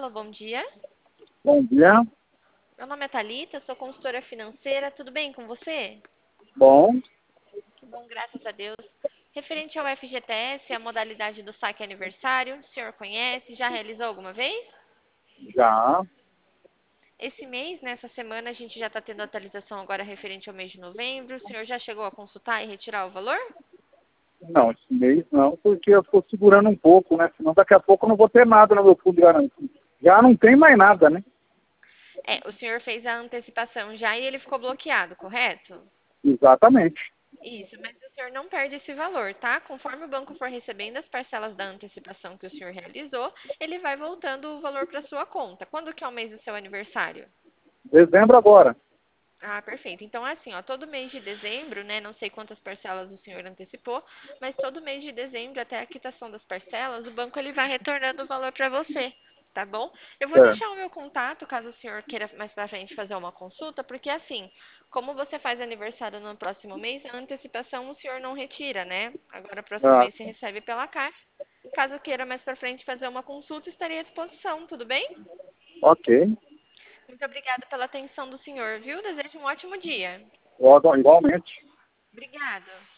Alô, bom dia. Bom dia. Meu nome é Thalita, sou consultora financeira. Tudo bem com você? Bom, Que bom, graças a Deus. Referente ao FGTS, a modalidade do saque aniversário, o senhor conhece? Já realizou alguma vez? já. Esse mês, nessa semana, a gente já está tendo atualização agora referente ao mês de novembro. O senhor já chegou a consultar e retirar o valor? Não, esse mês não, porque eu estou segurando um pouco, né? Senão daqui a pouco eu não vou ter nada no meu fundo garantido. Já não tem mais nada, né? O senhor fez a antecipação já e ele ficou bloqueado, correto? Exatamente. Isso, mas o senhor não perde esse valor, tá? Conforme o banco for recebendo as parcelas da antecipação que o senhor realizou, ele vai voltando o valor para sua conta. Quando que é o mês do seu aniversário? Dezembro agora. Ah, perfeito. Então, é assim, ó, todo mês de dezembro, né? Não sei quantas parcelas o senhor antecipou, mas todo mês de dezembro, até a quitação das parcelas, o banco ele vai retornando o valor para você, tá bom? Eu vou É. deixar o meu contato, caso o senhor queira mais pra frente fazer uma consulta, porque assim, como você faz aniversário no próximo mês, a antecipação o senhor não retira, né? Agora, próximo Ah, mês você recebe pela Caixa. Caso queira mais pra frente fazer uma consulta, estarei à disposição, tudo bem? ok. Muito obrigada pela atenção do senhor, viu? Desejo um ótimo dia. Igualmente. Obrigada.